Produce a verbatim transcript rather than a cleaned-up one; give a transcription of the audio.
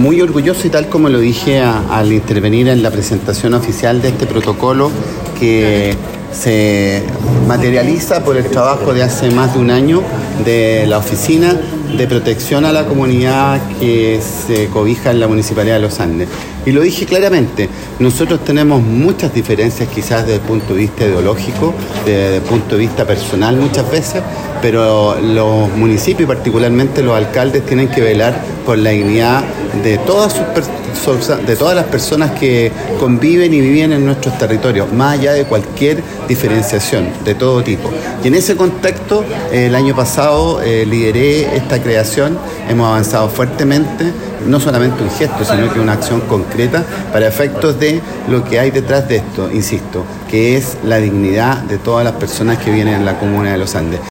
muy orgulloso y tal como lo dije a, al intervenir en la presentación oficial de este protocolo que se materializa por el trabajo de hace más de un año de la Oficina de Protección a la Comunidad que se cobija en la Municipalidad de Los Andes. Y lo dije claramente, nosotros tenemos muchas diferencias quizás desde el punto de vista ideológico, desde el punto de vista personal muchas veces, pero los municipios y particularmente los alcaldes tienen que velar por la dignidad de todas sus personas, de todas las personas que conviven y viven en nuestros territorios, más allá de cualquier diferenciación de todo tipo. Y en ese contexto, el año pasado eh, lideré esta creación, hemos avanzado fuertemente, no solamente un gesto, sino que una acción concreta para efectos de lo que hay detrás de esto, insisto, que es la dignidad de todas las personas que viven en la comuna de Los Andes.